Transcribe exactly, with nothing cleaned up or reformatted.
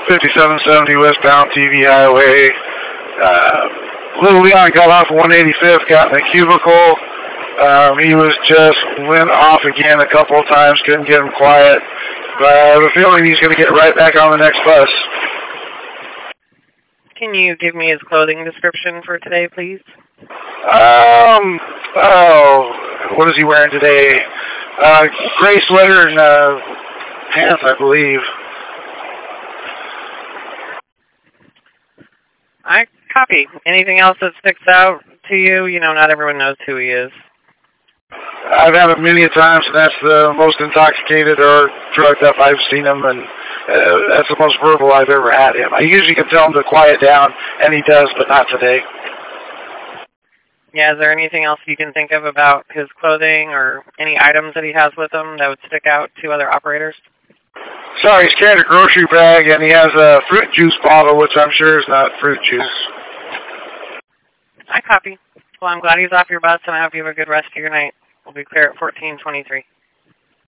fifty-seven seventy westbound T V Highway. Uh, Little Leon got off one eighty-fifth, got in a cubicle. Um, he was just went off again a couple of times, couldn't get him quiet. But I have a feeling he's going to get right back on the next bus. Can you give me his clothing description for today, please? Um, oh, what is he wearing today? Uh, gray sweater and uh, pants, I believe. I copy. Anything else that sticks out to you? You know, not everyone knows who he is. I've had him many a times, and that's the most intoxicated or drugged up I've seen him, and uh, that's the most verbal I've ever had him. I usually can tell him to quiet down, and he does, but not today. Yeah, is there anything else you can think of about his clothing or any items that he has with him that would stick out to other operators? Sorry, he's carrying a grocery bag, and he has a fruit juice bottle, which I'm sure is not fruit juice. I copy. Well, I'm glad he's off your bus, and I hope you have a good rest of your night. We'll be clear at fourteen twenty-three.